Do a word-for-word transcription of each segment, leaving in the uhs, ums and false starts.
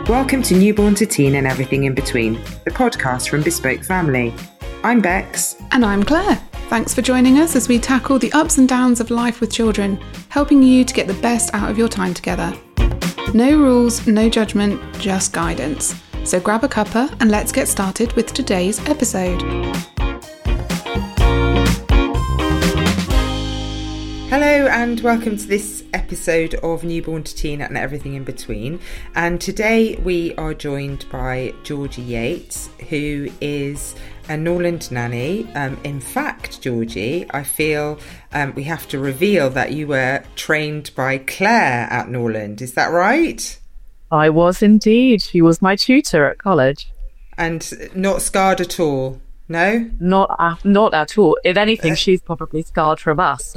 Welcome to Newborn to Teen and Everything in Between, the podcast from Bespoke Family. I'm Bex. And I'm Claire. Thanks for joining us as we tackle the ups and downs of life with children, helping you to get the best out of your time together. No rules, no judgment, just guidance. So grab a cuppa and let's get started with today's episode. Hello and welcome to this episode of Newborn to Teen and Everything in Between. And today we are joined by Georgie Yates, who is a Norland nanny. Um, in fact, Georgie, I feel um, we have to reveal that you were trained by Claire at Norland. Is that right? I was indeed. She was my tutor at college. And not scarred at all? No? Not uh, not at all. If anything, she's probably scarred from us.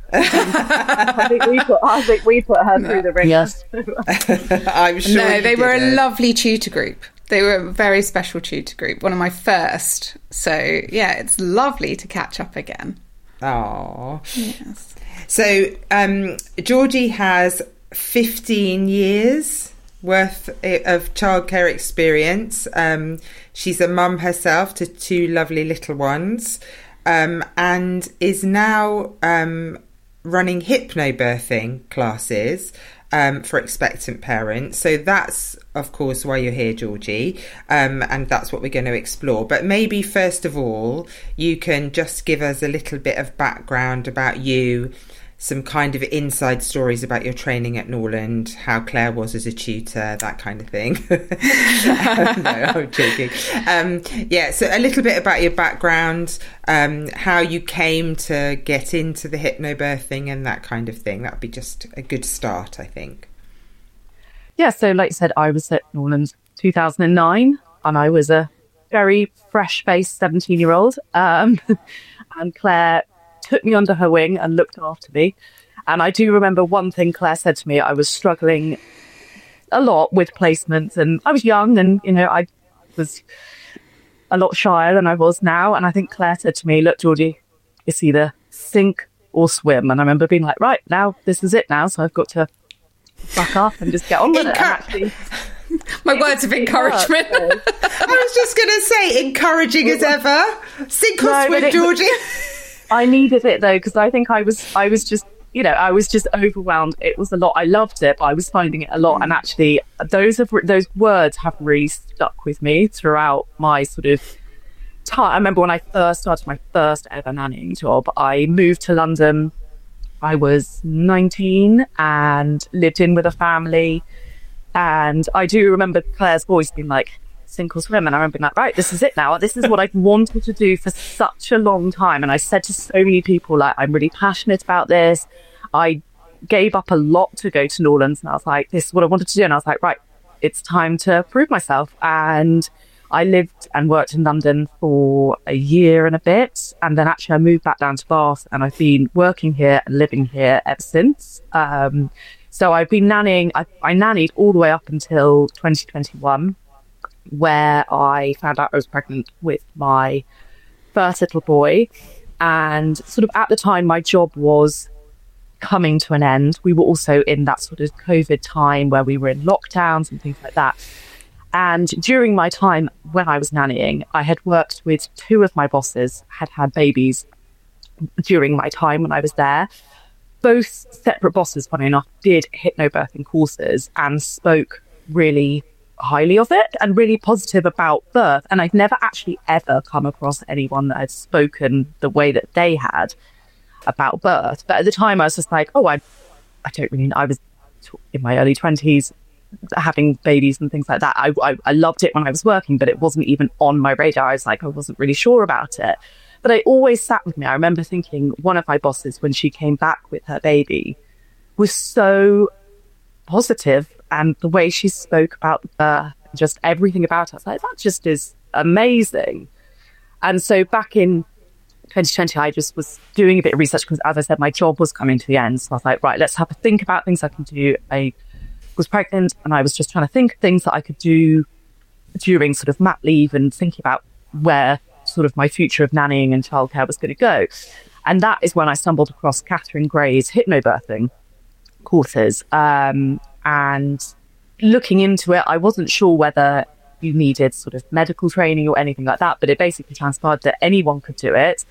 I think we put I think we put her no. through the ring. Yes. I'm sure. No, they were didn't. a lovely tutor group. They were a very special tutor group. One of my first. So yeah, it's lovely to catch up again. Oh. Yes. So um, Georgie has fifteen years worth of childcare experience. Um, she's a mum herself to two lovely little ones, um, and is now um, running hypnobirthing classes um, for expectant parents. So that's, of course, why you're here, Georgie, um, and that's what we're going to explore. But maybe first of all, you can just give us a little bit of background about you, some kind of inside stories about your training at Norland, how Claire was as a tutor, that kind of thing. No, I'm joking. Um, yeah, so a little bit about your background, um, how you came to get into the hypnobirthing and that kind of thing. That would be just a good start, I think. Yeah, so like you said, I was at Norland two thousand nine and I was a very fresh-faced seventeen-year-old. Um, and Claire took me under her wing and looked after me. And I do remember one thing Claire said to me. I was struggling a lot with placements and I was young and, you know, I was a lot shyer than I was now. And I think Claire said to me, look, Georgie, it's either sink or swim. And I remember being like, right, now this is it now. So I've got to back up and just get on with Encour- it. And actually, My words of encouragement. Work, so. I was just going to say, encouraging as ever. Sink or No, swim, it, Georgie. I needed it though, because I think I was, I was just, you know, I was just overwhelmed. It was a lot. I loved it, but I was finding it a lot. And actually, those have, those words have really stuck with me throughout my sort of time. I remember when I first started my first ever nannying job, I moved to London. I was nineteen and lived in with a family. And I do remember Claire's voice being like, sink or swim. And I remember being like, right, this is it now. This is what I've wanted to do for such a long time. And I said to so many people, like, I'm really passionate about this. I gave up a lot to go to Norlands and I was like, this is what I wanted to do. And I was like, right, it's time to prove myself. And I lived and worked in London for a year and a bit. And then actually I moved back down to Bath and I've been working here and living here ever since. Um, so I've been nannying, I, I nannied all the way up until twenty twenty-one. Where I found out I was pregnant with my first little boy. And sort of at the time, my job was coming to an end. We were also in that sort of COVID time where we were in lockdowns and things like that. And during my time when I was nannying, I had worked with two of my bosses, had had babies during my time when I was there. Both separate bosses, funny enough, did hypnobirthing courses and spoke really highly of it and really positive about birth. And I'd never actually ever come across anyone that had spoken the way that they had about birth. But at the time I was just like, oh, I I don't really know. I was in my early twenties having babies and things like that. I, I, I loved it when I was working, but it wasn't even on my radar. I was like, I wasn't really sure about it. But it always sat with me. I remember thinking one of my bosses, when she came back with her baby, was so positive. And the way she spoke about the birth, just everything about her, I was like, that just is amazing. And so back in twenty twenty, I just was doing a bit of research because, as I said, my job was coming to the end. So I was like, right, let's have a think about things I can do. I was pregnant and I was just trying to think of things that I could do during sort of mat leave and thinking about where sort of my future of nannying and childcare was going to go. And that is when I stumbled across Catherine Gray's hypnobirthing courses. Um, and looking into it, I wasn't sure whether you needed sort of medical training or anything like that, but it basically transpired that anyone could do it.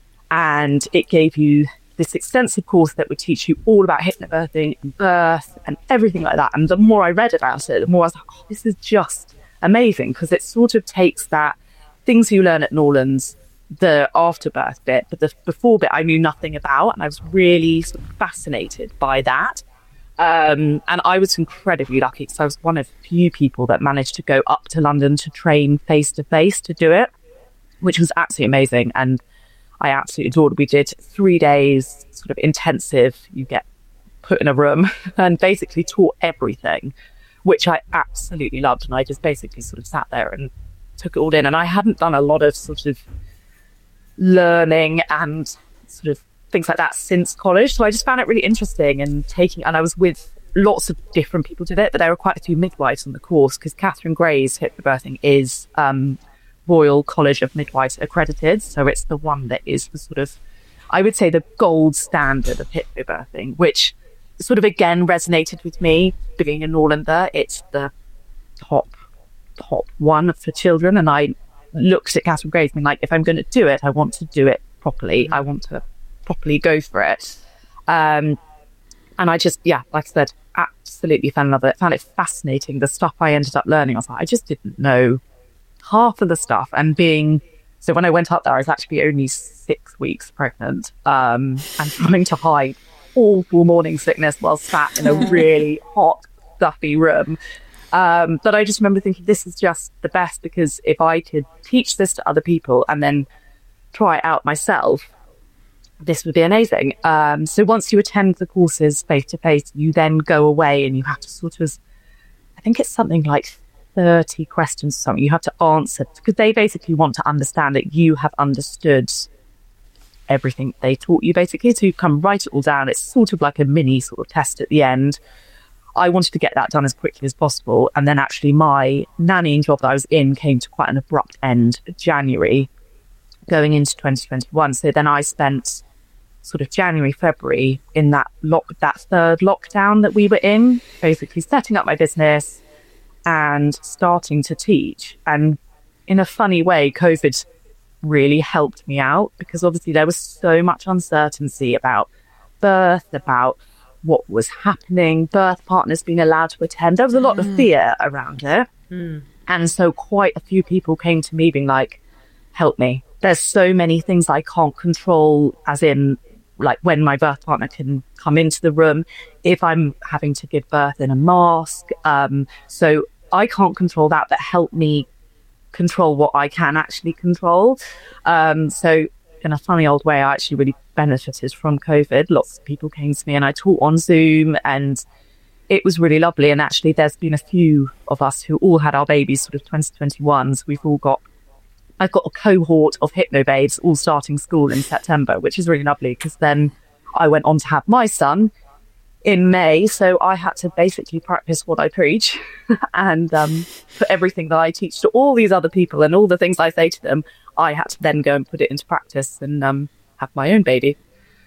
And it gave you this extensive course that would teach you all about hypnobirthing and birth and everything like that. And the more I read about it, the more I was like, oh, this is just amazing, because it sort of takes that things you learn at Norlands, the afterbirth bit, but the before bit I knew nothing about, and I was really sort of fascinated by that. Um, and I was incredibly lucky because I was one of few people that managed to go up to London to train face to face to do it, which was absolutely amazing. And I absolutely adored it. We did three days sort of intensive. You get put in a room and basically taught everything, which I absolutely loved. And I just basically sort of sat there and took it all in. And I hadn't done a lot of sort of learning and sort of things like that since college, so I just found it really interesting and taking. And I was with lots of different people did it, but there were quite a few midwives on the course because Catherine Gray's hypnobirthing is um, Royal College of Midwives accredited, so it's the one that is the sort of, I would say, the gold standard of hypnobirthing, which sort of again resonated with me being a Norlander. It's the top top one for children, and I looked at Catherine Gray's and been like, if I'm going to do it, I want to do it properly. I want to properly go for it. Um, and I just, yeah, like I said, absolutely fell in love with it. Found it fascinating. The stuff I ended up learning, I was like, I just didn't know half of the stuff. And being, so when I went up there, I was actually only six weeks pregnant, um, and trying to hide awful morning sickness while sat in a really hot, stuffy room. Um, but I just remember thinking, this is just the best, because if I could teach this to other people and then try it out myself, this would be amazing. Um, so once you attend the courses face to face, you then go away and you have to sort of, I think it's something like thirty questions or something you have to answer, because they basically want to understand that you have understood everything they taught you, basically. So you come write it all down. It's sort of like a mini sort of test at the end. I wanted to get that done as quickly as possible. And then actually my nannying job that I was in came to quite an abrupt end January going into twenty twenty-one. So then I spent sort of January, February in that lock, that third lockdown that we were in, basically setting up my business and starting to teach. And in a funny way, COVID really helped me out, because obviously there was so much uncertainty about birth, about what was happening, birth partners being allowed to attend. There was a lot mm. of fear around it. Mm. And so quite a few people came to me being like, help me. There's so many things I can't control, as in like when my birth partner can come into the room, if I'm having to give birth in a mask. Um, so I can't control that, but help me control what I can actually control. Um, so in a funny old way, I actually really benefited from COVID. Lots of people came to me and I taught on Zoom, and it was really lovely. And actually there's been a few of us who all had our babies sort of twenty twenty-one. So we've all got, I've got a cohort of hypnobabes all starting school in September, which is really lovely, because then I went on to have my son in May. So I had to basically practice what I preach and um, put everything that I teach to all these other people and all the things I say to them, I had to then go and put it into practice and um, have my own baby.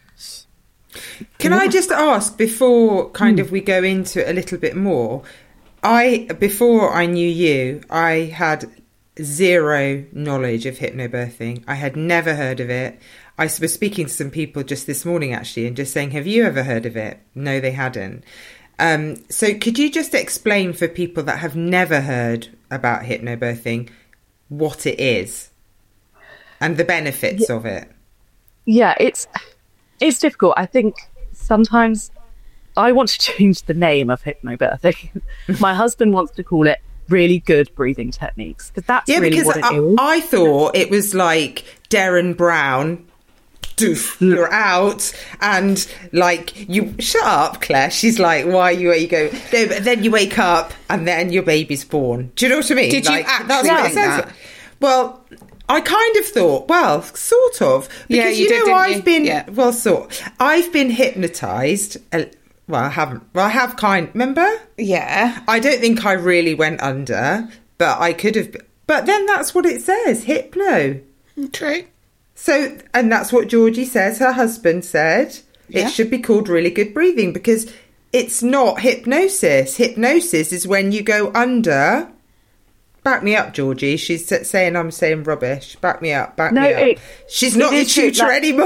Can yeah. I just ask, before kind mm. of we go into it a little bit more, I, before I knew you, I had zero knowledge of hypnobirthing. I had never heard of it. I was speaking to some people just this morning actually and just saying, have you ever heard of it? No, they hadn't. Um, so could you just explain for people that have never heard about hypnobirthing what it is and the benefits yeah. of it? Yeah, it's it's difficult. I think sometimes I want to change the name of hypnobirthing. My husband wants to call it really good breathing techniques, because that's yeah, really because what it I, is. I thought it was like Derren Brown, doof, you're out, and like you shut up, Claire. She's like, why you? You go no, but then you wake up and then your baby's born. Do you know what I mean? Did like, you actually that's think that? Well, I kind of thought, well, sort of, because yeah, you, you did, know I've you? been yeah. well, sort. I've been hypnotised. Uh, well, I haven't. Well, I have kind. Remember? Yeah. I don't think I really went under, but I could have. But then that's what it says, Hypno. True. So, and that's what Georgie says, her husband said. Yeah. It should be called really good breathing, because It's not hypnosis. Hypnosis is when you go under. Back me up, Georgie. She's saying I'm saying rubbish. Back me up. Back no, me up. It, She's not your tutor like, anymore.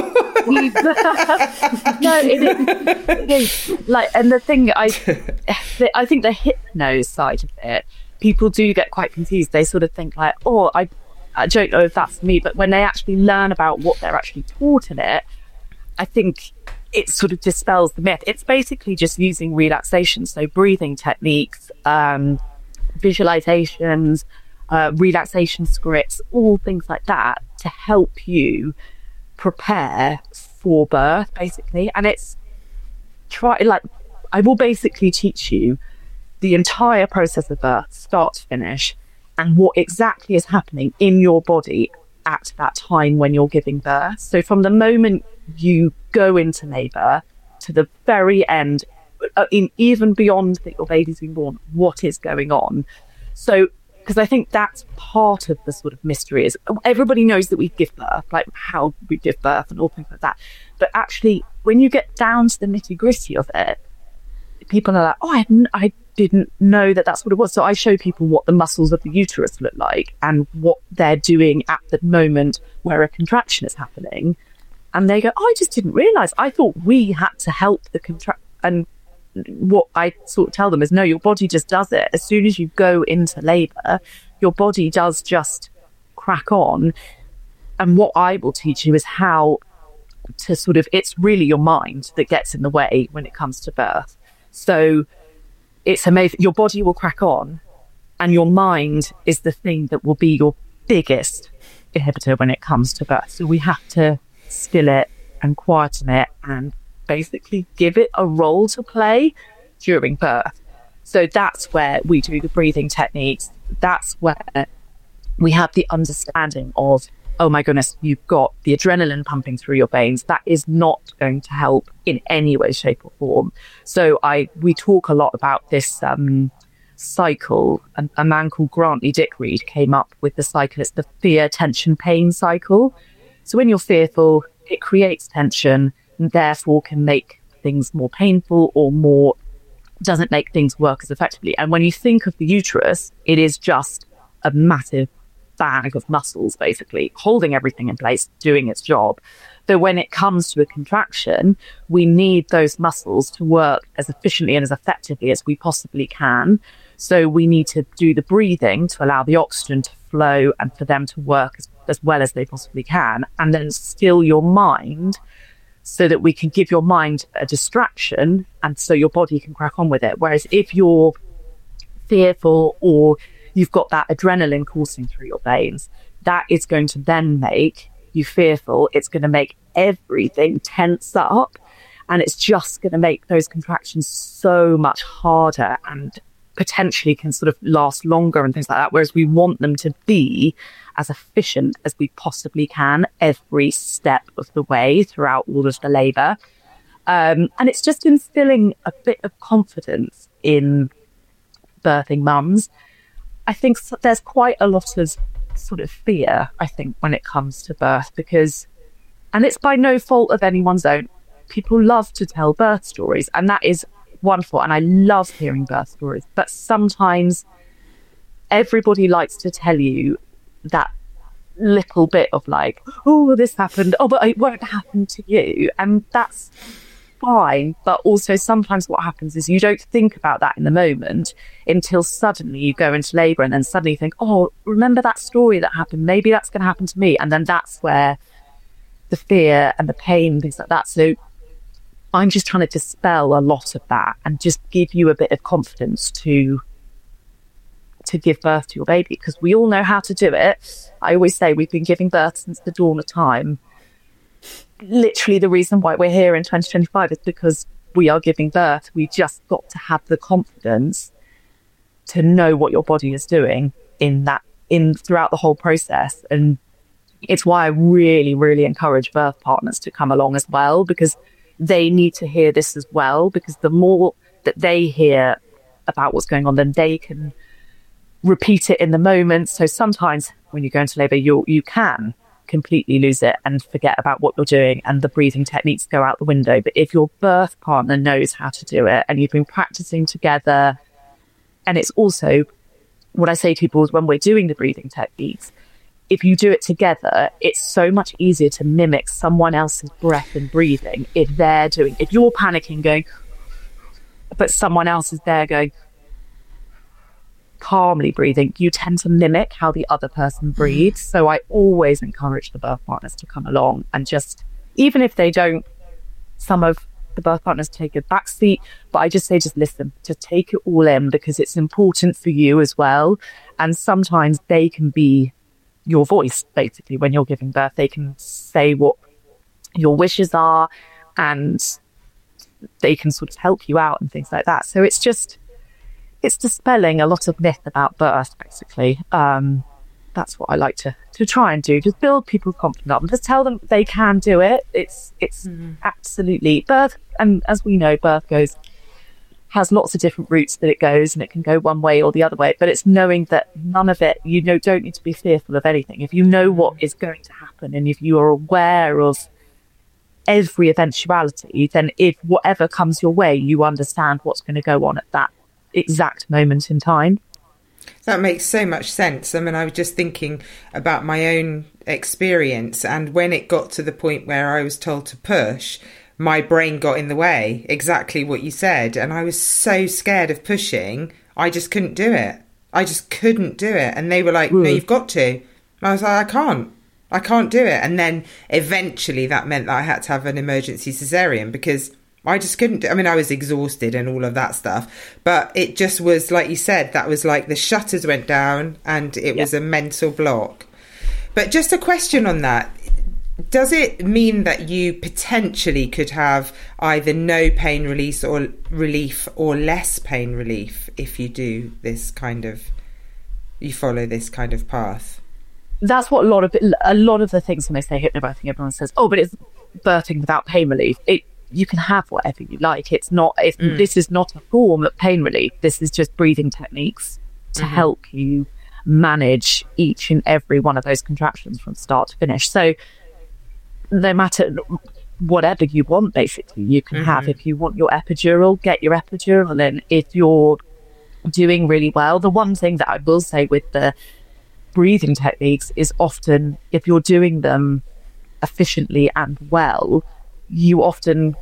No, it is, it is like, and the thing I, I think the hypno side of it, people do get quite confused. They sort of think like, oh, I, I don't know if that's me, but when they actually learn about what they're actually taught in it, I think it sort of dispels the myth. It's basically just using relaxation, so breathing techniques, um, visualizations, uh, relaxation scripts, all things like that to help you prepare for birth, basically. And it's try like I will basically teach you the entire process of birth, start to finish, and what exactly is happening in your body at that time when you're giving birth. So from the moment you go into labour to the very end, uh, in even beyond that your baby's been born, what is going on. So because I think that's part of the sort of mystery is everybody knows that we give birth, like how we give birth and all things like that, but actually when you get down to the nitty gritty of it, people are like, oh, I, hadn't, I didn't know that that's what it was. So I show people what the muscles of the uterus look like and what they're doing at the moment where a contraction is happening, and they go, oh, I just didn't realise. I thought we had to help the contract. And what I sort of tell them is, no, your body just does it. As soon as you go into labour, your body does just crack on. And what I will teach you is how to sort of, it's really your mind that gets in the way when it comes to birth. So it's amazing. Your body will crack on, and your mind is the thing that will be your biggest inhibitor when it comes to birth. So we have to still it and quieten it and basically give it a role to play during birth. So that's where we do the breathing techniques. That's where we have the understanding of, oh my goodness, you've got the adrenaline pumping through your veins. That is not going to help in any way, shape or form. So I we talk a lot about this um, cycle. And a man called Grantley Dick Reed came up with the cycle. It's the fear, tension, pain cycle. So when you're fearful, it creates tension and therefore can make things more painful or more, doesn't make things work as effectively. And when you think of the uterus, it is just a massive bag of muscles, basically, holding everything in place, doing its job. So when it comes to a contraction, we need those muscles to work as efficiently and as effectively as we possibly can. So we need to do the breathing to allow the oxygen to flow and for them to work as, as well as they possibly can, and then still your mind so that we can give your mind a distraction and so your body can crack on with it. Whereas if you're fearful or you've got that adrenaline coursing through your veins, that is going to then make you fearful. It's going to make everything tense up, and it's just going to make those contractions so much harder and potentially can sort of last longer and things like that. Whereas we want them to be as efficient as we possibly can every step of the way throughout all of the labour. Um, and it's just instilling a bit of confidence in birthing mums. I think there's quite a lot of sort of fear, I think, when it comes to birth, because, and it's by no fault of anyone's own, people love to tell birth stories, and that is wonderful, and I love hearing birth stories, but sometimes everybody likes to tell you that little bit of like, oh, this happened, oh, but it won't happen to you, and that's fine. But also sometimes what happens is you don't think about that in the moment until suddenly you go into labour, and then suddenly you think, oh, remember that story that happened, maybe that's going to happen to me, and then that's where the fear and the pain, things like that. So I'm just trying to dispel a lot of that and just give you a bit of confidence to to give birth to your baby, because we all know how to do it. I always say we've been giving birth since the dawn of time. Literally the reason why we're here in twenty twenty-five is because we are giving birth. We just got to have the confidence to know what your body is doing in that in throughout the whole process. And it's why I really, really encourage birth partners to come along as well, because they need to hear this as well, because the more that they hear about what's going on, then they can repeat it in the moment. So sometimes when you go into labour, you you can completely lose it and forget about what you're doing, and the breathing techniques go out the window. But if your birth partner knows how to do it and you've been practicing together, and it's also what I say to people is when we're doing the breathing techniques, if you do it together, it's so much easier to mimic someone else's breath and breathing if they're doing, if you're panicking going, but someone else is there going, calmly breathing, you tend to mimic how the other person breathes. So I always encourage the birth partners to come along and just, even if they don't, some of the birth partners take a back seat, but I just say, just listen, just take it all in, because it's important for you as well. And sometimes they can be your voice, basically, when you're giving birth. They can say what your wishes are, and they can sort of help you out and things like that. So it's just, it's dispelling a lot of myth about birth, basically. Um, that's what I like to, to try and do. Just build people's confidence up and just tell them they can do it. It's it's mm-hmm. absolutely birth. And as we know, birth goes, has lots of different routes that it goes, and it can go one way or the other way. But it's knowing that none of it, you know, don't need to be fearful of anything. If you know what is going to happen, and if you are aware of every eventuality, then if whatever comes your way, you understand what's going to go on at that exact moment in time. That makes so much sense. I mean, I was just thinking about my own experience, and when it got to the point where I was told to push, my brain got in the way, exactly what you said, and I was so scared of pushing, I just couldn't do it. I just couldn't do it. And they were like, mm. no, you've got to. And I was like, I can't. I can't do it. And then eventually that meant that I had to have an emergency cesarean, because I just couldn't. I mean, I was exhausted and all of that stuff, but it just was, like you said, that was like the shutters went down and it yeah. was a mental block. But just a question on that. Does it mean that you potentially could have either no pain release or relief or less pain relief if you do this kind of, you follow this kind of path? That's what a lot of, a lot of the things when they say hypnobirthing, everyone says, oh, but it's birthing without pain relief. It, you can have whatever you like. It's not, if mm. this is not a form of pain relief. This is just breathing techniques to mm-hmm. help you manage each and every one of those contractions from start to finish. So no matter whatever you want, basically, you can mm-hmm. have. If you want your epidural, get your epidural in. If you're doing really well, the one thing that I will say with the breathing techniques is often, if you're doing them efficiently and well, you often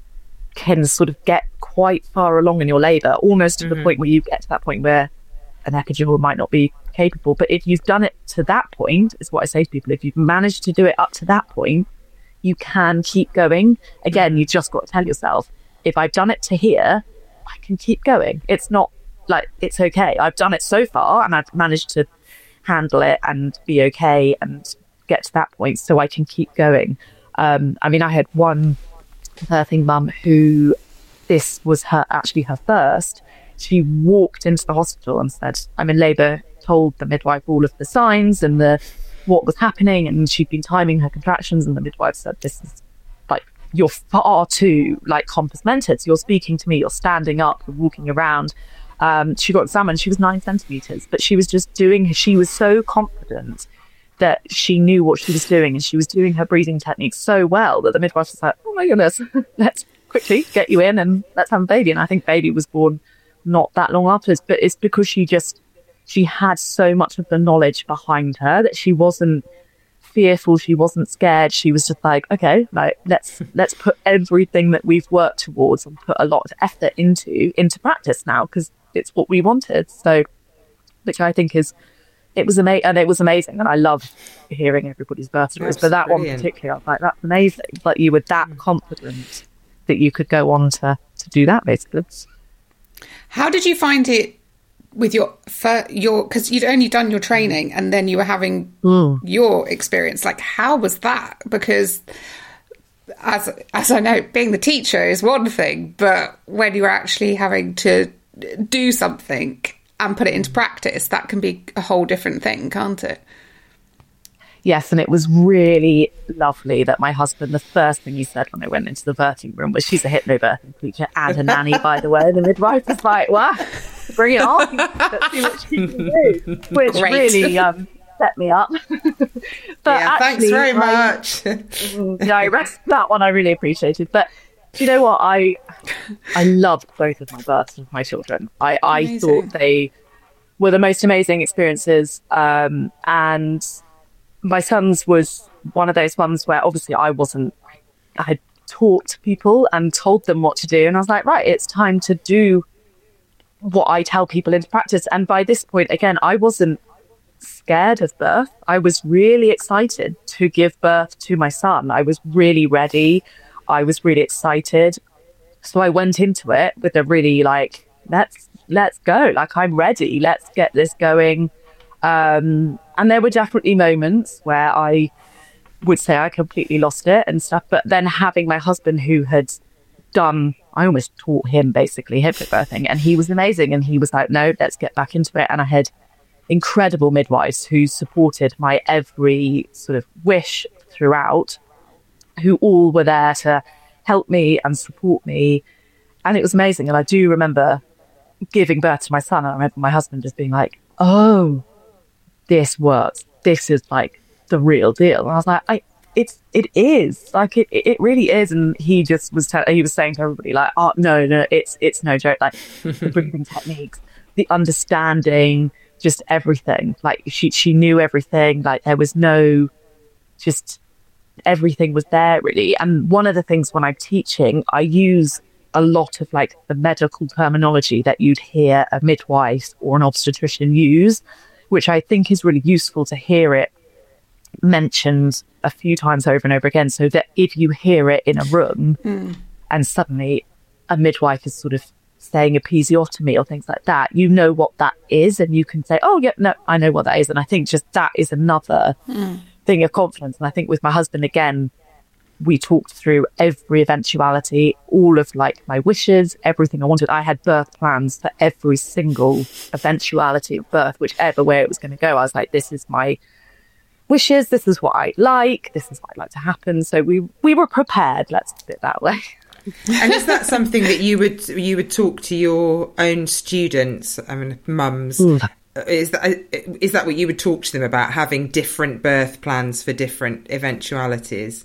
can sort of get quite far along in your labour, almost to mm-hmm. the point where you get to that point where an epidural might not be capable. But if you've done it to that point, is what I say to people, if you've managed to do it up to that point, you can keep going. Again, you just got to tell yourself, if I've done it to here, I can keep going. It's not like, it's okay. I've done it so far and I've managed to handle it and be okay and get to that point, so I can keep going. Um, I mean, I had one birthing mum who, this was her actually her first. She walked into the hospital and said, I'm in labour, told the midwife all of the signs and the what was happening, and she'd been timing her contractions, and the midwife said, this is like, you're far too like compos mentis. You're speaking to me, you're standing up, you're walking around. Um, she got examined, she was nine centimetres, but she was just doing, she was so confident that she knew what she was doing, and she was doing her breathing techniques so well that the midwife was like, oh my goodness, let's quickly get you in and let's have a baby. And I think baby was born not that long afterwards, but it's because she just, she had so much of the knowledge behind her that she wasn't fearful, she wasn't scared. She was just like, okay, like let's let's put everything that we've worked towards and put a lot of effort into into practice now, because it's what we wanted. So, which I think is, it was amazing, and it was amazing, and I love hearing everybody's birth stories. But that brilliant. One particularly, I was like, that's amazing. But you were that mm. confident that you could go on to to do that, basically. How did you find it with your for your because you'd only done your training and then you were having mm. your experience? Like, how was that? Because as as I know, being the teacher is one thing, but when you're actually having to do something and put it into practice, that can be a whole different thing, can't it? Yes, and it was really lovely that my husband, the first thing he said when I went into the birthing room was, she's a hypnobirthing teacher and a nanny, by the way. The midwife was like, well, bring it on. Let's see what she can do. Which Great. really, um, set me up. But yeah, actually, thanks very I, much. yeah, I rest, that one I really appreciated. But do you know what? I I loved both of my births of my children. I, I thought they were the most amazing experiences. Um, and my son's was one of those ones where obviously I wasn't, I had taught people and told them what to do. And I was like, right, it's time to do what I tell people into practice. And by this point, again, I wasn't scared of birth. I was really excited to give birth to my son. I was really ready. I was really excited. So I went into it with a really like, let's, let's go. Like, I'm ready. Let's get this going. Um, and there were definitely moments where I would say I completely lost it and stuff. But then having my husband who had done, I almost taught him basically hypnobirthing, and he was amazing. And he was like, no, let's get back into it. And I had incredible midwives who supported my every sort of wish throughout, who all were there to help me and support me. And it was amazing. And I do remember giving birth to my son, and I remember my husband just being like, oh, this works. This is like the real deal. And I was like, I, it's, it is like, it, it really is. And he just was, te- he was saying to everybody like, oh, no, no, it's, it's no joke. Like the breathing techniques, the understanding, just everything. Like she, she knew everything. Like there was no, just everything was there really. And one of the things when I'm teaching, I use a lot of like the medical terminology that you'd hear a midwife or an obstetrician use, which I think is really useful to hear it mentioned a few times over and over again, so that if you hear it in a room mm. and suddenly a midwife is sort of saying episiotomy or things like that, you know what that is, and you can say, oh yeah, no, I know what that is. And I think just that is another mm. thing of confidence. And I think with my husband, again, we talked through every eventuality, all of like my wishes, everything I wanted. I had birth plans for every single eventuality of birth, whichever way it was going to go. I was like, this is my wishes, this is what I like, this is what I'd like to happen. So we we were prepared, let's put it that way. And is that something that you would you would talk to your own students, I mean mums, mm. is that is that what you would talk to them about, having different birth plans for different eventualities?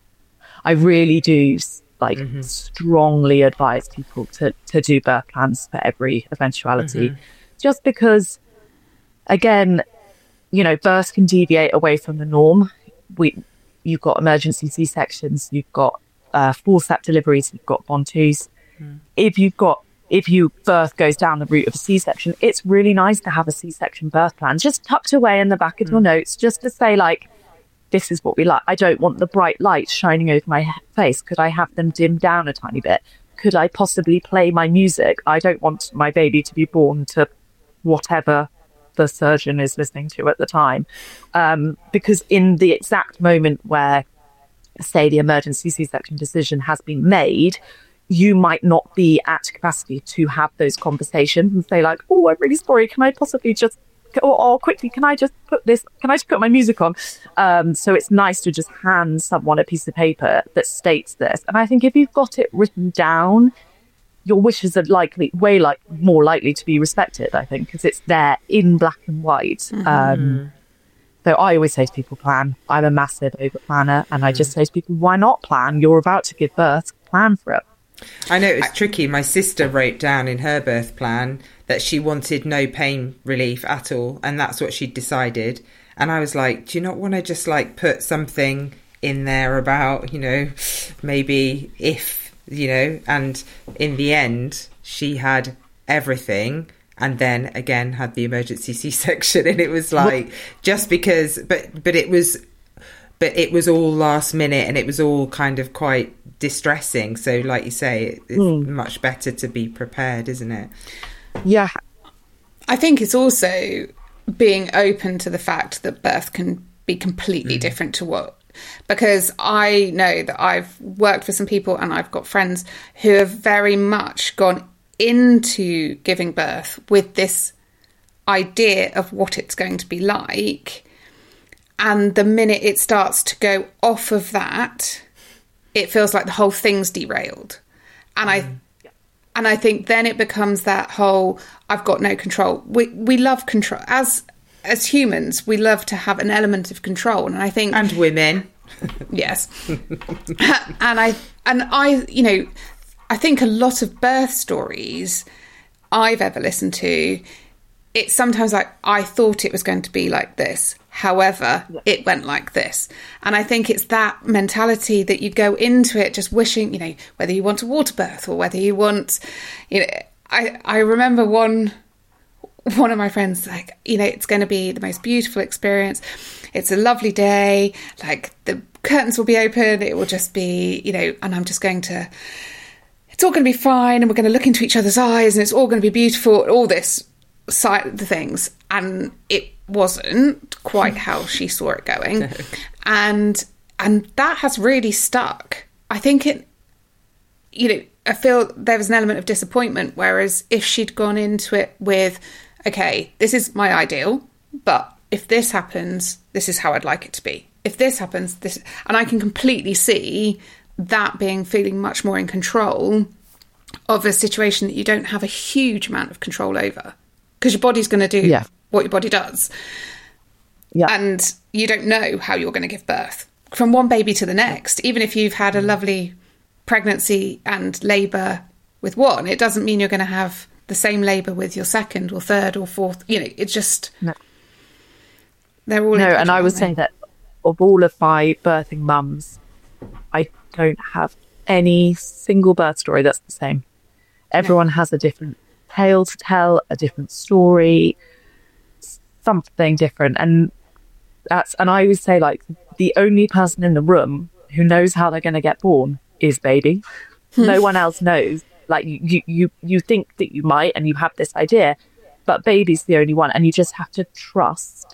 I really do like mm-hmm. strongly advise people to to do birth plans for every eventuality, mm-hmm. just because again, you know, births can deviate away from the norm. We, you've got emergency C-sections, you've got uh, forceps deliveries, you've got Bontus. Mm. If you've got, if you birth goes down the route of a C-section, it's really nice to have a C-section birth plan just tucked away in the back of mm. your notes, just to say like, this is what we like. I don't want the bright lights shining over my face. Could I have them dimmed down a tiny bit? Could I possibly play my music? I don't want my baby to be born to whatever the surgeon is listening to at the time, um, because in the exact moment where, say, the emergency C-section decision has been made, you might not be at capacity to have those conversations and say like, oh, I'm really sorry, can I possibly just, or, or quickly, can I just put this, can I just put my music on? Um, so it's nice to just hand someone a piece of paper that states this. And I think if you've got it written down, your wishes are likely, way like more likely to be respected, I think, because it's there in black and white. Mm-hmm. Um, so I always say to people, plan. I'm a massive over planner, and I just say to people, why not plan? You're about to give birth, plan for it. I know it's tricky. My sister wrote down in her birth plan that she wanted no pain relief at all, and that's what she'd decided. And I was like, do you not want to just like put something in there about, you know, maybe if, you know, and in the end she had everything, and then again had the emergency C-section, and it was like, just because, but but it was but it was all last minute, and it was all kind of quite distressing. So like you say, it's mm. much better to be prepared, isn't it? Yeah. I think it's also being open to the fact that birth can be completely mm. different to what, because I know that I've worked for some people and I've got friends who have very much gone into giving birth with this idea of what it's going to be like. And the minute it starts to go off of that, it feels like the whole thing's derailed. And mm. I and I think then it becomes that whole, I've got no control. We we love control. As as humans, we love to have an element of control. And I think... And women. Yes. and I, and I, you know, I think a lot of birth stories I've ever listened to, it's sometimes like, I thought it was going to be like this. However, yeah. it went like this. And I think it's that mentality that you go into it just wishing, you know, whether you want a water birth or whether you want, you know, I, I remember one, one of my friends, like, you know, it's going to be the most beautiful experience. It's a lovely day. Like, the curtains will be open. It will just be, you know, and I'm just going to, it's all going to be fine. And we're going to look into each other's eyes and it's all going to be beautiful. All this side of the things. And it wasn't quite how she saw it going. No. And, and that has really stuck. I think it, you know, I feel there was an element of disappointment. Whereas if she'd gone into it with, okay, this is my ideal, but if this happens, this is how I'd like it to be. If this happens, this, and I can completely see that being feeling much more in control of a situation that you don't have a huge amount of control over, because your body's going to do yeah. what your body does. Yeah. And you don't know how you're going to give birth from one baby to the next. Even if you've had a lovely pregnancy and labour with one, it doesn't mean you're going to have the same labour with your second or third or fourth. You know, it's just... No. They're all no, and I would say that of all of my birthing mums, I don't have any single birth story that's the same. Everyone no. has a different tale to tell, a different story, something different. And that's, and I always say, like, the only person in the room who knows how they're going to get born is baby. No one else knows. Like, you, you, you think that you might, and you have this idea, but baby's the only one. And you just have to trust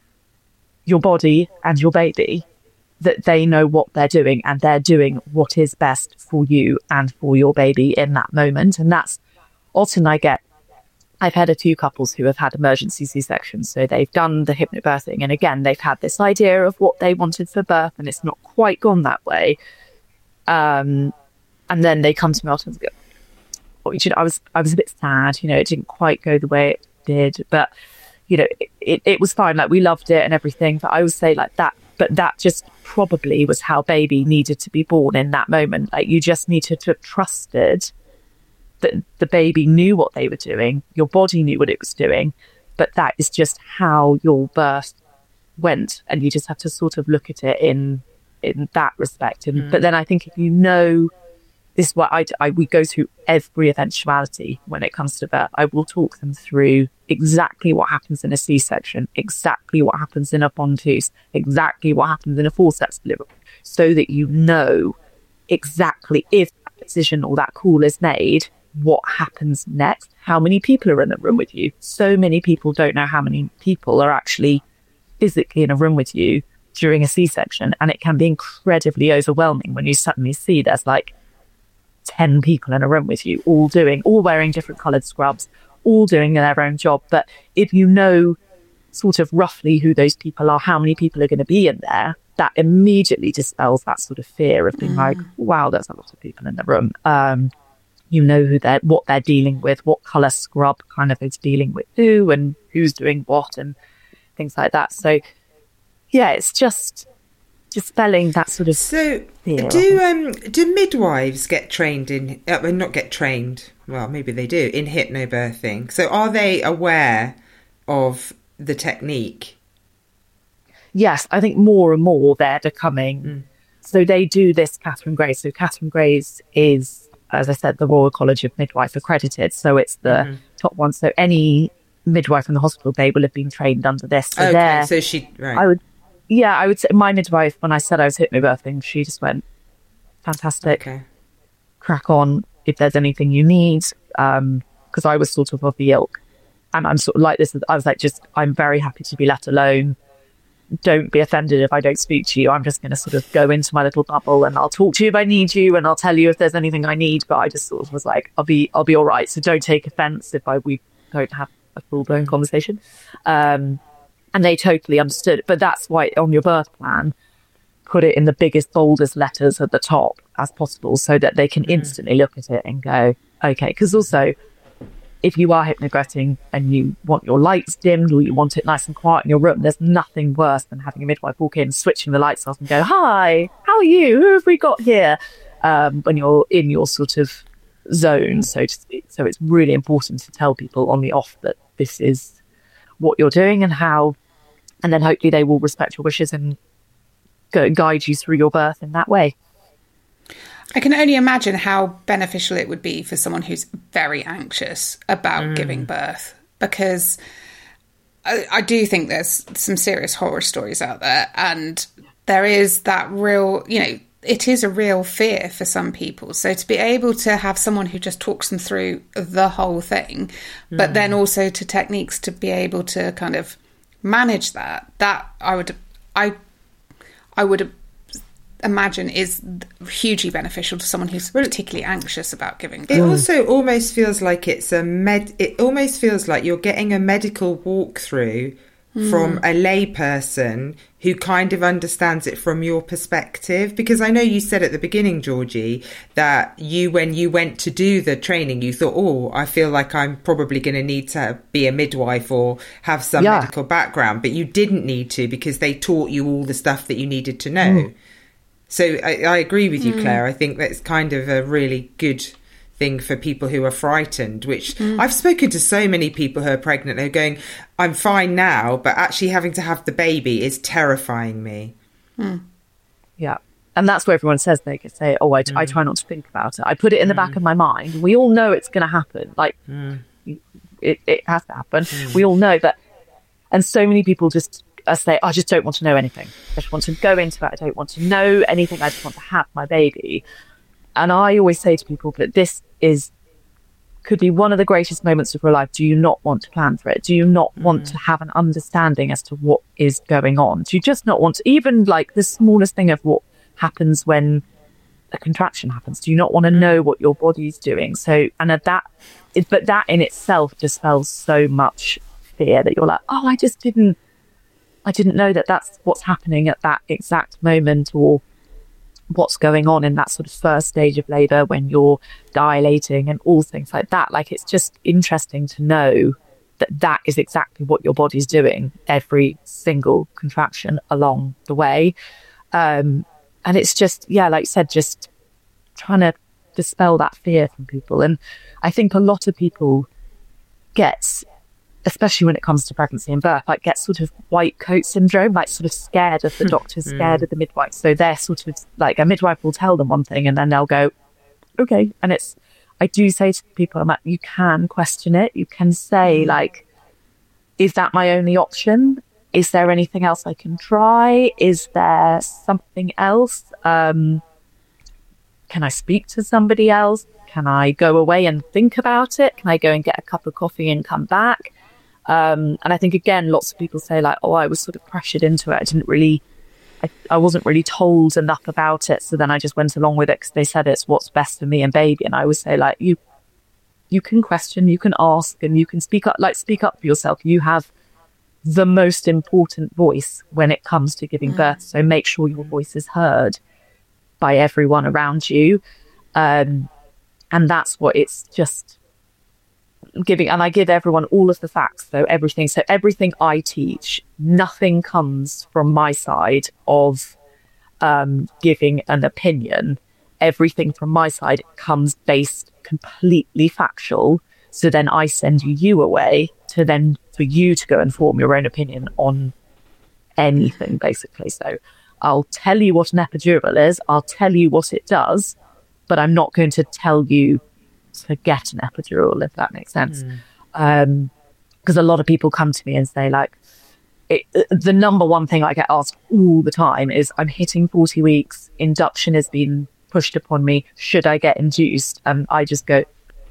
your body and your baby, that they know what they're doing and they're doing what is best for you and for your baby in that moment. And that's often I get, I've had a few couples who have had emergency C-sections. So they've done the hypnobirthing. And again, they've had this idea of what they wanted for birth and it's not quite gone that way. Um, and then they come to me afterwards and go, oh, you know, I was, I was a bit sad, you know, it didn't quite go the way it did, but you know, it, it, it was fine. Like, we loved it and everything. But I would say like that, but that just probably was how baby needed to be born in that moment. Like, you just needed to have trusted that the baby knew what they were doing. Your body knew what it was doing, but that is just how your birth went. And you just have to sort of look at it in, in that respect. And, mm. but then I think if you know, this is what I, I, we go through every eventuality when it comes to birth. I will talk them through exactly what happens in a C-section, exactly what happens in a fontus, exactly what happens in a forceps delivery, so that you know exactly if that decision or that call is made, what happens next. How many people are in the room with you? So many people don't know how many people are actually physically in a room with you during a C-section, and it can be incredibly overwhelming when you suddenly see there's like ten people in a room with you, all doing, all wearing different coloured scrubs, all doing their own job. But if you know sort of roughly who those people are, how many people are going to be in there, that immediately dispels that sort of fear of being mm. like, wow, there's a lot of people in the room. Um, you know who they're, what they're dealing with, what colour scrub kind of is dealing with who, and who's doing what, and things like that. So yeah, it's just dispelling that sort of so fear. do um do midwives get trained in uh, well, not get trained well maybe they do in hypnobirthing, so are they aware of the technique? Yes, I think more and more they're becoming mm. so they do this Catherine Gray's. So Catherine Gray's is, as I said, the Royal College of Midwife accredited, so it's the mm-hmm. top one. So any midwife in the hospital, they will have been trained under this. So okay, so she right I would Yeah, I would say my midwife, when I said I was hypnobirthing, she just went, fantastic, okay. crack on if there's anything you need. Um, because I was sort of of the ilk. And I'm sort of like this. I was like, just, I'm very happy to be left alone. Don't be offended if I don't speak to you. I'm just going to sort of go into my little bubble and I'll talk to you if I need you and I'll tell you if there's anything I need. But I just sort of was like, I'll be, I'll be all right. So don't take offense if I, we don't have a full blown conversation. Um, And they totally understood. But that's why on your birth plan, put it in the biggest, boldest letters at the top as possible so that they can instantly look at it and go, okay. Because also, if you are hypnobirthing and you want your lights dimmed or you want it nice and quiet in your room, there's nothing worse than having a midwife walk in, switching the lights off and go, hi, how are you? Who have we got here? Um, when you're in your sort of zone. So, to, so it's really important to tell people on the off that this is what you're doing and how, and then hopefully they will respect your wishes and go, guide you through your birth in that way. I can only imagine how beneficial it would be for someone who's very anxious about mm. giving birth, because I, I do think there's some serious horror stories out there, and there is that real, you know, it is a real fear for some people. So to be able to have someone who just talks them through the whole thing, mm. but then also to techniques to be able to kind of manage that, that I would, I, I would imagine is hugely beneficial to someone who's particularly anxious about giving birth. It also almost feels like it's a med. It almost feels like you're getting a medical walkthrough mm. from a layperson who kind of understands it from your perspective. Because I know you said at the beginning, Georgie, that you, when you went to do the training, you thought, oh, I feel like I'm probably going to need to be a midwife or have some yeah. medical background, but you didn't need to because they taught you all the stuff that you needed to know. Mm. So I, I agree with you, Claire. Mm. I think that's kind of a really good thing for people who are frightened, which mm. I've spoken to so many people who are pregnant who are going, I'm fine now, but actually having to have the baby is terrifying me. Mm. Yeah. And that's where everyone says they can say, oh, I, mm. I try not to think about it. I put it in the mm. back of my mind. We all know it's going to happen. Like, mm. it, it has to happen. Mm. We all know that. And so many people just... I say, I just don't want to know anything. I just want to go into it. I don't want to know anything. I just want to have my baby. And I always say to people that this is, could be one of the greatest moments of your life. Do you not want to plan for it? Do you not want mm. to have an understanding as to what is going on? Do you just not want to, even like the smallest thing of what happens when a contraction happens, do you not want to know what your body's doing? So, and at that, it, but that in itself dispels so much fear that you're like, oh, I just didn't, I didn't know that that's what's happening at that exact moment, or what's going on in that sort of first stage of labour when you're dilating and all things like that. Like, it's just interesting to know that that is exactly what your body's doing every single contraction along the way. Um, and it's just, yeah, like you said, just trying to dispel that fear from people. And I think a lot of people get, especially when it comes to pregnancy and birth, like get sort of white coat syndrome, like sort of scared of the doctors, scared mm. of the midwife. So they're sort of like, a midwife will tell them one thing and then they'll go, okay. And it's, I do say to people, I'm like, you can question it. You can say mm. like, is that my only option? Is there anything else I can try? Is there something else? Um, can I speak to somebody else? Can I go away and think about it? Can I go and get a cup of coffee and come back? Um, and I think, again, lots of people say like, oh, I was sort of pressured into it. I didn't really, I, I wasn't really told enough about it. So then I just went along with it because they said it's what's best for me and baby. And I always say like, you, you can question, you can ask, and you can speak up, like speak up for yourself. You have the most important voice when it comes to giving mm. birth. So make sure your voice is heard by everyone around you. Um, and that's what it's just giving. And I give everyone all of the facts, so everything. So everything I teach, nothing comes from my side of um, giving an opinion. Everything from my side comes based completely factual. So then I send you away to then for you to go and form your own opinion on anything, basically. So I'll tell you what an epidural is. I'll tell you what it does, but I'm not going to tell you to get an epidural, if that makes sense. Mm. Um, because a lot of people come to me and say like, it, the number one thing I get asked all the time is, I'm hitting forty weeks, induction has been pushed upon me, should I get induced? And I just go,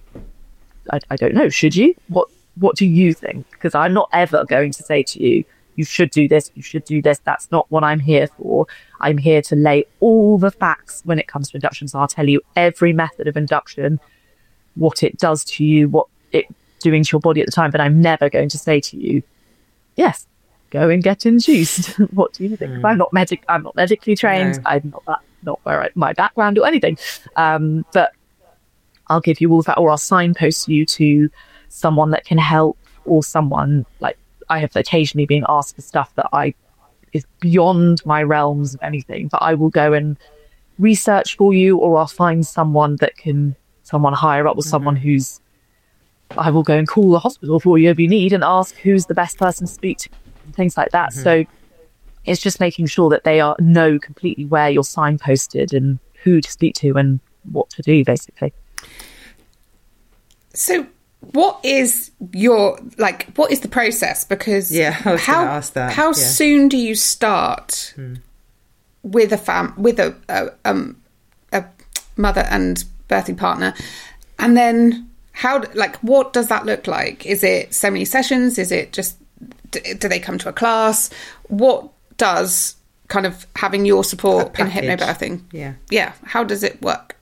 I, I don't know, should you? What What do you think? Because I'm not ever going to say to you, you should do this, you should do this. That's not what I'm here for. I'm here to lay all the facts when it comes to induction. So I'll tell you every method of induction, what it does to you, what it's doing to your body at the time. But I'm never going to say to you, yes, go and get induced. What do you think? Mm. I'm not medic. I'm not medically trained. No. I'm not that, not where I, my background or anything. Um, but I'll give you all of that, or I'll signpost you to someone that can help, or someone like I have occasionally been asked for stuff that I is beyond my realms of anything, but I will go and research for you, or I'll find someone that can, someone higher up, or mm-hmm. someone who's, I will go and call the hospital for you if you need and ask who's the best person to speak to, and things like that. Mm-hmm. So it's just making sure that they are know completely where you're signposted and who to speak to and what to do, basically. So what is your, like, what is the process? Because yeah, I was how, going to ask that. How yeah. soon do you start hmm. with a fam, with a, a, um, a mother and birthing partner? And then how, like, what does that look like? Is it so many sessions? Is it just, do they come to a class? What does kind of having your support in hypnobirthing? Yeah. Yeah. How does it work?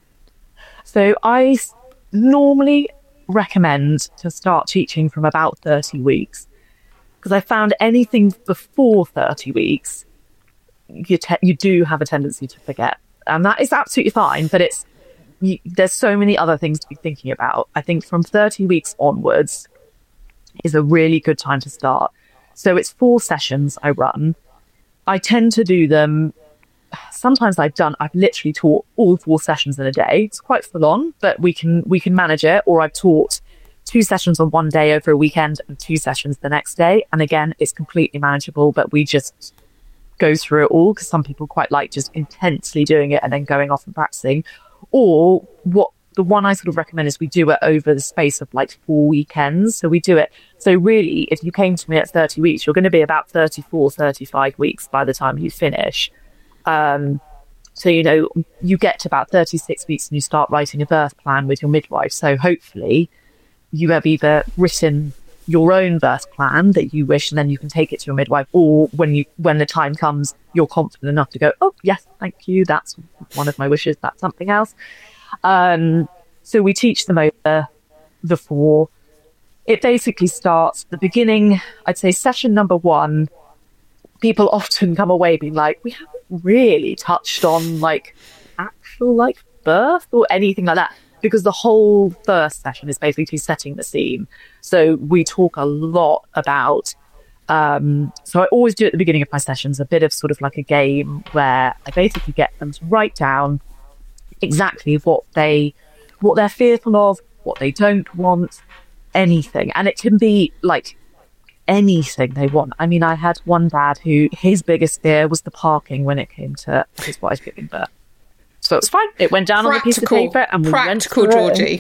So I normally recommend to start teaching from about thirty weeks, because I found anything before thirty weeks, you te- you do have a tendency to forget, and that is absolutely fine. But it's you, there's so many other things to be thinking about. I think from thirty weeks onwards is a really good time to start. So it's four sessions I run. I tend to do them. Sometimes I've done, I've literally taught all four sessions in a day. It's quite full on, but we can, we can manage it. Or I've taught two sessions on one day over a weekend and two sessions the next day. And again, it's completely manageable, but we just go through it all, because some people quite like just intensely doing it and then going off and practicing. Or what the one I sort of recommend is we do it over the space of like four weekends. So we do it. So really, if you came to me at thirty weeks, you're going to be about thirty-four, thirty-five weeks by the time you finish. Um, so, you know, you get to about thirty-six weeks and you start writing a birth plan with your midwife. So hopefully you have either written your own birth plan that you wish, and then you can take it to your midwife, or when you, when the time comes, you're confident enough to go, oh yes, thank you. That's one of my wishes. That's something else. Um, so we teach them over the four. It basically starts at the beginning. I'd say session number one, people often come away being like, we haven't really touched on like actual like birth or anything like that, because the whole first session is basically setting the scene. So we talk a lot about, um, so I always do at the beginning of my sessions a bit of sort of like a game where I basically get them to write down exactly what they, what they're fearful of, what they don't want, anything. And it can be like anything they want. I mean, I had one dad who his biggest fear was the parking when it came to his wife giving birth. So it was fine. It went down practical, on a piece of paper, and we practical went Georgie.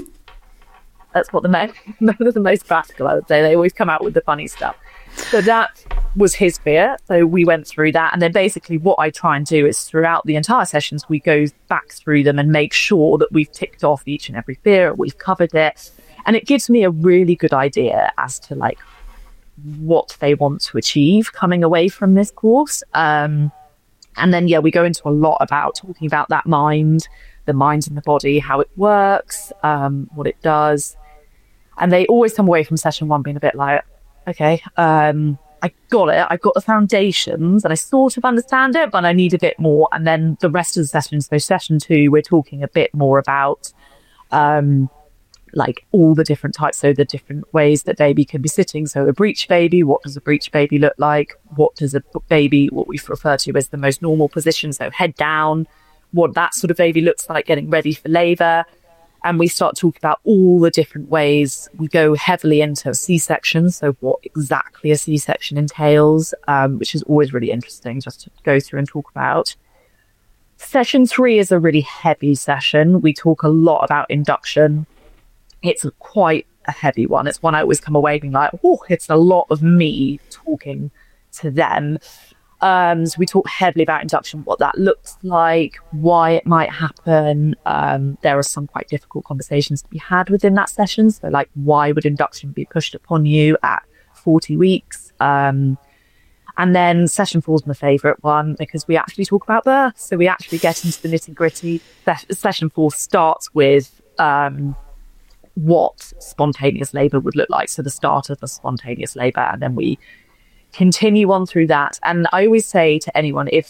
That's what the most, the most practical, I would say. They always come out with the funny stuff. So that was his fear. So we went through that, and then basically what I try and do is throughout the entire sessions we go back through them and make sure that we've ticked off each and every fear, we've covered it, and it gives me a really good idea as to like what they want to achieve coming away from this course. Um, and then, yeah, we go into a lot about talking about that mind, the mind and the body, how it works, um, what it does. And they always come away from session one being a bit like, okay, um, I got it. I've got the foundations and I sort of understand it, but I need a bit more. And then the rest of the sessions, so session two, we're talking a bit more about, um, like all the different types, so the different ways that baby can be sitting. So a breech baby, what does a breech baby look like? What does a baby, what we refer to as the most normal position, so head down, what that sort of baby looks like getting ready for labour. And we start talking about all the different ways. We go heavily into C-section, so what exactly a C-section entails, um, which is always really interesting just to go through and talk about. Session three is a really heavy session. We talk a lot about induction. It's quite a heavy one. It's one I always come away being like, oh, it's a lot of me talking to them. Um, so we talk heavily about induction, what that looks like, why it might happen. Um, there are some quite difficult conversations to be had within that session. So like, why would induction be pushed upon you at forty weeks? Um, and then session four is my favourite one because we actually talk about birth. So we actually get into the nitty gritty. Se- session four starts with, um, what spontaneous labour would look like. So the start of the spontaneous labour, and then we continue on through that. And I always say to anyone, if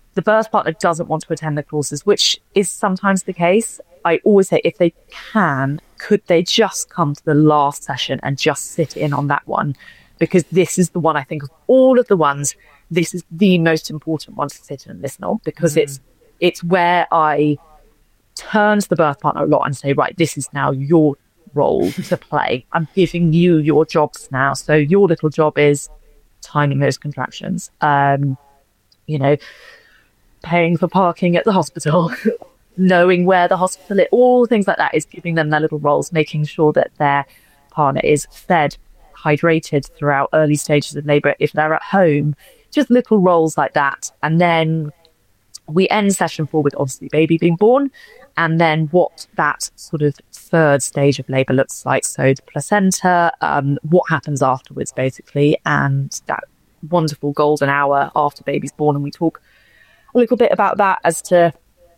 the birth partner doesn't want to attend the courses, which is sometimes the case, I always say, if they can, could they just come to the last session and just sit in on that one? Because this is the one, I think, of all of the ones, this is the most important one to sit in and listen on, because mm. it's it's where I turn to the birth partner a lot and say, right, this is now your role to play. I'm giving you your jobs now. So your little job is timing those contractions, um, you know, paying for parking at the hospital, knowing where the hospital is, all things like that, is giving them their little roles, making sure that their partner is fed, hydrated throughout early stages of labour if they're at home, just little roles like that. And then we end session four with obviously baby being born, and then what that sort of third stage of labour looks like. So the placenta, um, what happens afterwards basically, and that wonderful golden hour after baby's born. And we talk a little bit about that as to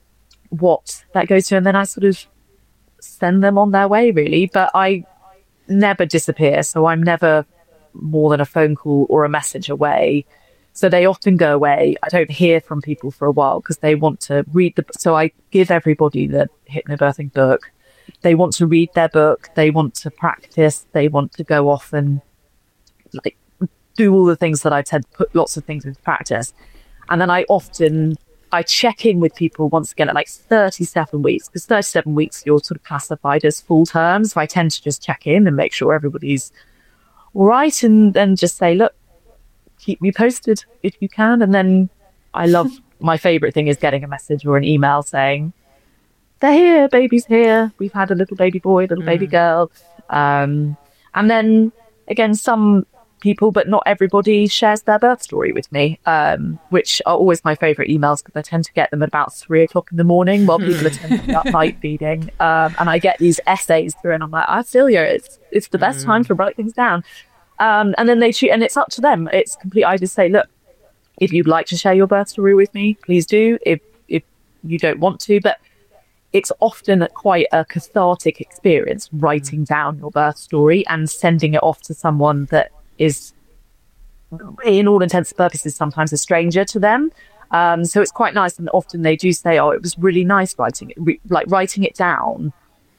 what that goes to, and then I sort of send them on their way really. But I never disappear, so I'm never more than a phone call or a message away. So they often go away. I don't hear from people for a while because they want to read the... So I give everybody the hypnobirthing book. They want to read their book. They want to practice. They want to go off and like do all the things that I said, put lots of things into practice. And then I often... I check in with people once again at like thirty-seven weeks, because thirty-seven weeks you're sort of classified as full term. So I tend to just check in and make sure everybody's all right, and then just say, look, keep me posted if you can. And then I love, my favourite thing is getting a message or an email saying, they're here, baby's here. We've had a little baby boy, little mm. baby girl. Um, and then again, some people, but not everybody, shares their birth story with me, um, which are always my favourite emails because I tend to get them at about three o'clock in the morning while people are tending up night feeding. Um, and I get these essays through and I'm like, I feel you. It's, it's the best mm. time to write things down. Um, and then they choose, and it's up to them. It's complete. I just say, look, if you'd like to share your birth story with me, please do. If if you don't want to, but it's often quite a cathartic experience writing down your birth story and sending it off to someone that is, in all intents and purposes, sometimes a stranger to them. Um, so it's quite nice, and often they do say, "Oh, it was really nice writing it." Re- like writing it down.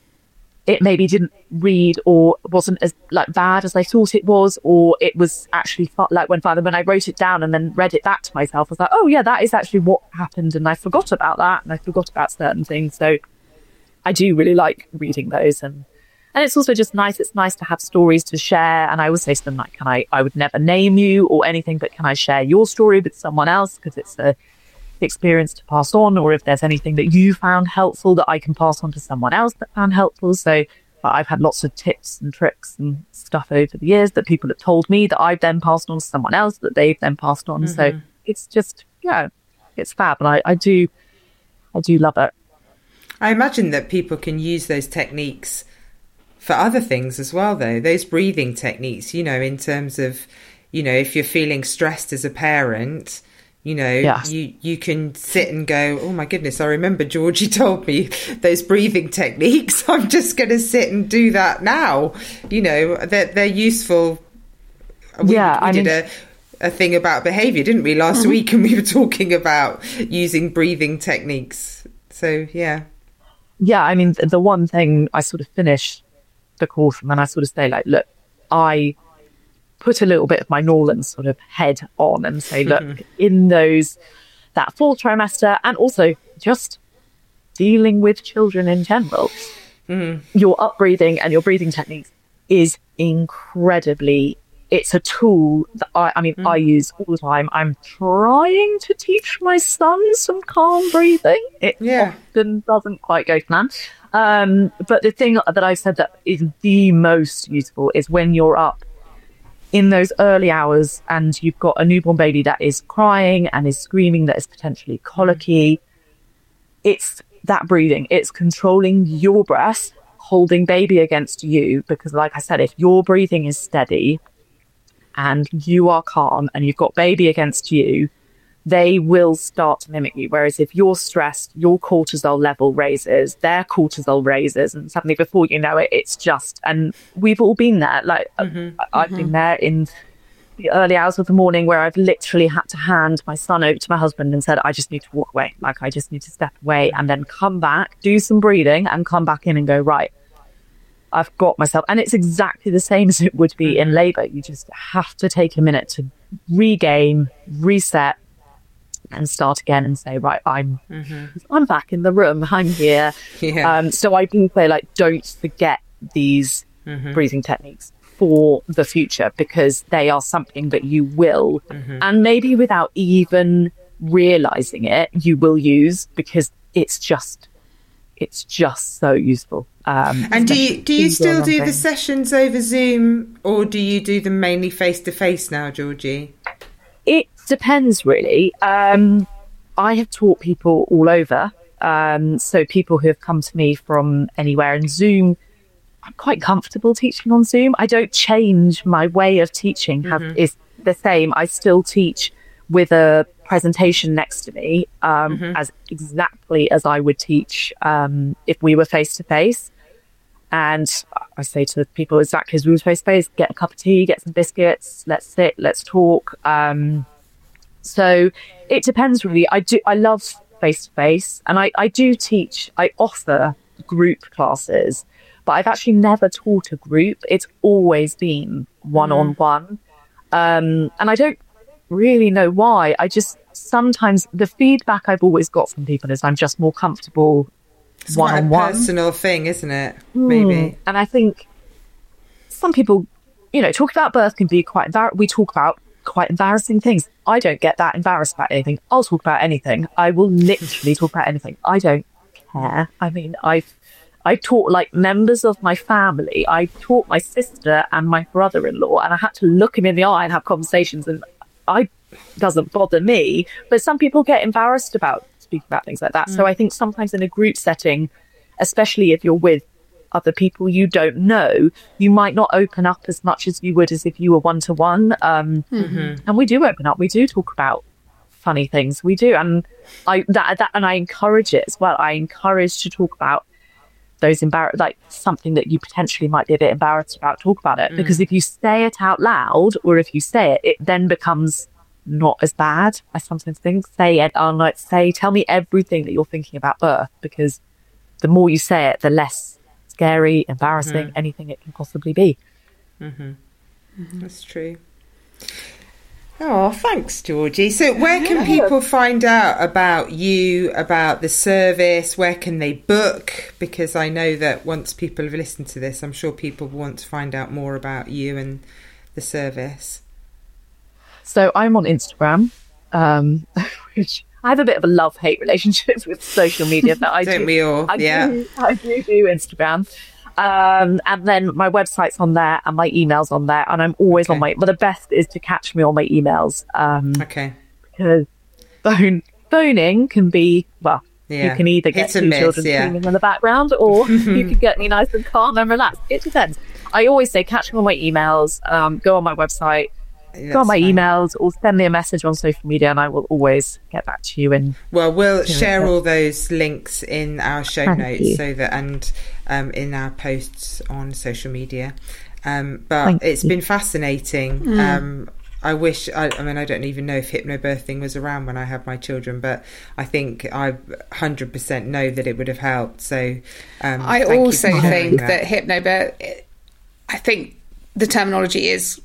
It maybe didn't read or wasn't as like bad as I thought it was, or it was actually fu- like when father when I wrote it down and then read it back to myself, I was like, oh yeah, that is actually what happened, and I forgot about that, and I forgot about certain things. So I do really like reading those, and and it's also just nice. It's nice to have stories to share. And I always say to them, like, can I? I would never name you or anything, but can I share your story with someone else, because it's a experience to pass on, or if there's anything that you found helpful that I can pass on to someone else that found helpful. So I've had lots of tips and tricks and stuff over the years that people have told me that I've then passed on to someone else that they've then passed on. Mm-hmm. So it's just, yeah, it's fab. And I, I do, I do love it. I imagine that people can use those techniques for other things as well, though. Those breathing techniques, you know, in terms of, you know, if you're feeling stressed as a parent, you know, yes. you, you can sit and go, oh my goodness, I remember Georgie told me those breathing techniques. I'm just going to sit and do that now. You know, they're, they're useful. We, yeah, we I did mean, a, a thing about behaviour, didn't we, last mm-hmm. week? And we were talking about using breathing techniques. So, yeah. Yeah, I mean, the one thing I sort of finish the course and then I sort of say, like, look, I put a little bit of my Norland sort of head on and say, look, in those, that fourth trimester, and also just dealing with children in general, mm. your up-breathing and your breathing techniques is incredibly, it's a tool that I, I mean, mm. I use all the time. I'm trying to teach my son some calm breathing. It yeah. often doesn't quite go to plan. Um, but the thing that I've said that is the most useful is when you're up in those early hours and you've got a newborn baby that is crying and is screaming, that is potentially colicky. It's that breathing. It's controlling your breath, holding baby against you, because like I said, if your breathing is steady and you are calm and you've got baby against you, they will start to mimic you. Whereas if you're stressed, your cortisol level raises, their cortisol raises, and suddenly before you know it, it's just, and we've all been there. Like mm-hmm, I've mm-hmm. been there in the early hours of the morning where I've literally had to hand my son over to my husband and said, I just need to walk away. Like, I just need to step away and then come back, do some breathing and come back in and go, right, I've got myself. And it's exactly the same as it would be in labour. You just have to take a minute to regain, reset, and start again and say, right, I'm mm-hmm. I'm back in the room. I'm here. Yeah. Um, so I do say, like, don't forget these mm-hmm. breathing techniques for the future, because they are something that you will, mm-hmm. and maybe without even realising it, you will use, because it's just it's just so useful. Um, and do you do you still do the sessions over Zoom, or do you do them mainly face to face now, Georgie? It depends, really. Um, I have taught people all over, um, so people who have come to me from anywhere. And Zoom, I'm quite comfortable teaching on Zoom. I don't change my way of teaching. Have, mm-hmm. is the same. I still teach with a presentation next to me, um, mm-hmm. as exactly as I would teach um, if we were face to face. And I say to people, exactly as we were face to face, get a cup of tea, get some biscuits, let's sit, let's talk. Um, so it depends, really. I do. I love face to face, and I, I do teach. I offer group classes, but I've actually never taught a group. It's always been one on one, and I don't really know why. I just sometimes the feedback I've always got from people is I'm just more comfortable. It's quite a personal thing, isn't it? Maybe. Mm. And I think some people, you know, talking about birth can be quite embar- we talk about quite embarrassing things. I don't get that embarrassed about anything. I'll talk about anything. I will literally talk about anything. I don't care. I mean, I've I taught like members of my family. I taught my sister and my brother-in-law, and I had to look him in the eye and have conversations, and I doesn't bother me. But some people get embarrassed about speak about things like that. Mm. So I think sometimes in a group setting, especially if you're with other people you don't know, you might not open up as much as you would as if you were one-to-one. Um, mm-hmm. And we do open up. We do talk about funny things. We do. And I that, that and I encourage it as well. I encourage to talk about those embarrass like something that you potentially might be a bit embarrassed about, talk about it. Mm. Because if you say it out loud, or if you say it, it then becomes not as bad. I sometimes think say it on like say tell me everything that you're thinking about birth, because the more you say it, the less scary, embarrassing, mm-hmm. anything it can possibly be. Mm-hmm. Mm-hmm. That's true. Oh, thanks, Georgie. So where can people find out about you, about the service? Where can they book? Because I know that once people have listened to this, I'm sure people want to find out more about you and the service. So I'm on Instagram, um, which I have a bit of a love-hate relationship with social media. But I Don't do, we all? I yeah. Do, I do do Instagram. Um, and then my website's on there and my email's on there. And I'm always okay. on my... But the best is to catch me on my emails. Um, okay. Because phone, phoning can be... Well, yeah. you can either get two miss, children yeah. screaming in the background, or you can get me nice and calm and relaxed. It depends. I always say catch me on my emails, um, go on my website, That's go on my fine. emails, or send me a message on social media, and I will always get back to you. And well, we'll share all those links in our show Thank notes, you. so that and um, in our posts on social media. Um, but Thank it's you. been fascinating. Mm. Um, I wish. I, I mean, I don't even know if hypnobirthing was around when I had my children, but I think I one hundred percent know that it would have helped. So um, I also think that, that hypnobirth. I think the terminology is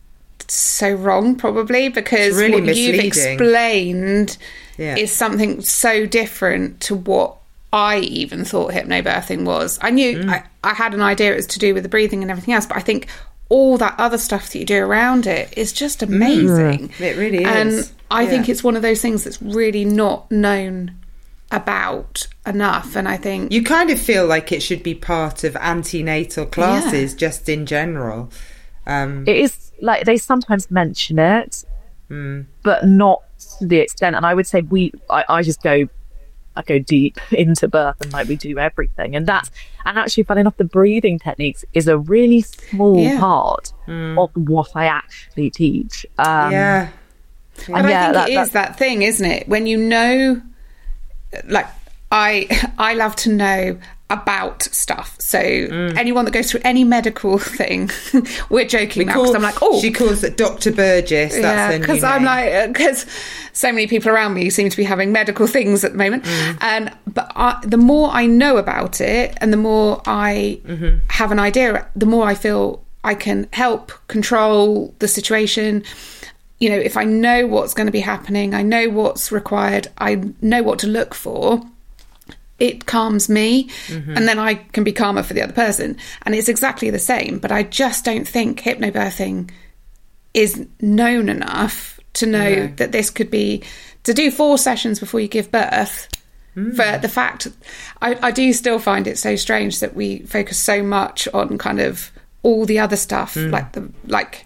so wrong, probably, because really what misleading. you've explained yeah. is something so different to what I even thought hypnobirthing was. I knew mm. I, I had an idea it was to do with the breathing and everything else, but I think all that other stuff that you do around it is just amazing. Mm. It really is. And I yeah. think it's one of those things that's really not known about enough. And I think you kind of feel like it should be part of antenatal classes, yeah. just in general. Um, it is like they sometimes mention it, mm. but not to the extent. And I would say we, I, I just go, I go deep into birth, and like we do everything. And that's, and actually, funny enough, the breathing techniques is a really small yeah. part mm. of what I actually teach. Um, yeah. And but yeah, I think that, it is that thing, isn't it? When you know, like I, I love to know about stuff. So mm. anyone that goes through any medical thing, we're joking we now because I'm like, oh, she calls it Doctor Burgess. That's yeah, because I'm like, because so many people around me seem to be having medical things at the moment, mm. and but I, the more I know about it, and the more I mm-hmm. have an idea, the more I feel I can help control the situation. You know, if I know what's going to be happening, I know what's required, I know what to look for. It calms me, mm-hmm. and then I can be calmer for the other person. And it's exactly the same, but I just don't think hypnobirthing is known enough to know no. that this could be, to do four sessions before you give birth, mm. for the fact, I, I do still find it so strange that we focus so much on kind of all the other stuff, mm. like the, like,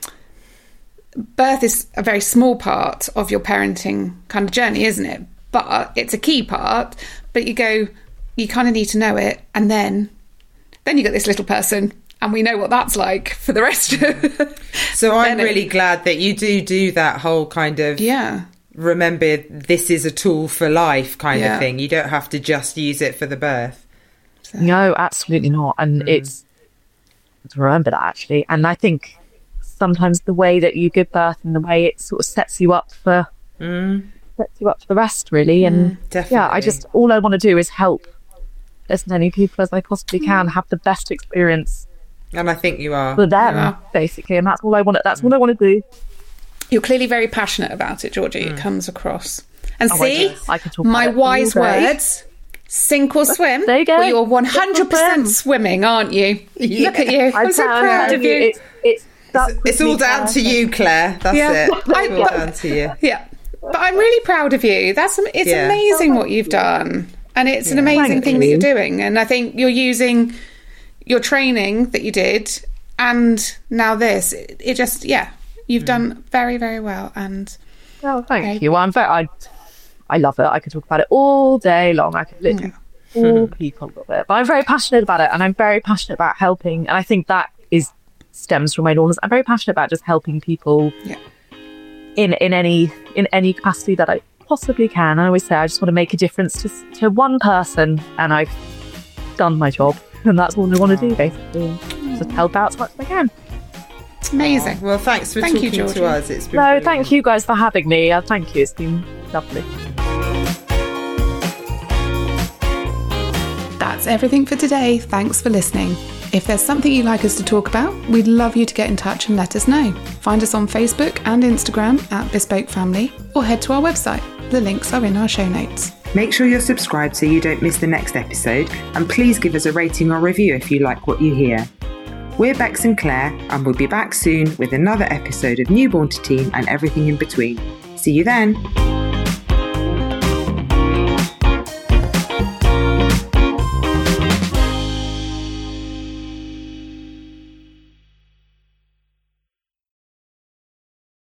birth is a very small part of your parenting kind of journey, isn't it? But it's a key part. But you go, you kind of need to know it, and then, then you got this little person, and we know what that's like for the rest of. So I'm really it, glad that you do do that whole kind of yeah. Remember, this is a tool for life kind yeah. of thing. You don't have to just use it for the birth. So. No, absolutely not. And mm. it's to remember that actually, and I think sometimes the way that you give birth and the way it sort of sets you up for. Mm. sets you up for the rest really, and mm, yeah, I just all I want to do is help as many people as I possibly can have the best experience, and I think you are for them are. basically, and that's all I want. That's mm. all I want to do. You're clearly very passionate about it, Georgie. Mm. It comes across, and oh, see, I, I can talk my wise words: sink or swim. There you go. Well, you're one hundred percent swimming, aren't you? Yeah. Look at you. I'm, I'm so proud of you. It's it's, it's, it's all down to you, Claire. That's yeah. it. It's I, all but, down to you. Yeah. But I'm really proud of you. That's it's yeah. amazing what you've done, and it's yeah. an amazing Thank thing you. that you're doing. And I think you're using your training that you did, and now this. It, it just yeah, you've mm. done very very well. And oh, thank okay. you. Well, I'm very. I, I love it. I could talk about it all day long. I could literally yeah. all people love it. But I'm very passionate about it, and I'm very passionate about helping. And I think that is stems from my illness. I'm very passionate about just helping people. Yeah. in in any in any capacity that I possibly can. I always say I just want to make a difference to to one person, and I've done my job, and that's all I want to do basically. Just help out as much as I can. It's amazing. Well, thanks for thank talking you, to us. It's been no, brilliant. Thank you guys for having me. Uh, thank you. It's been lovely. That's everything for today. Thanks for listening. If there's something you'd like us to talk about, we'd love you to get in touch and let us know. Find us on Facebook and Instagram at Bespoke Family, or head to our website. The links are in our show notes. Make sure you're subscribed so you don't miss the next episode, and please give us a rating or review if you like what you hear. We're Bex and Claire, and we'll be back soon with another episode of Newborn to Teen and everything in between. See you then.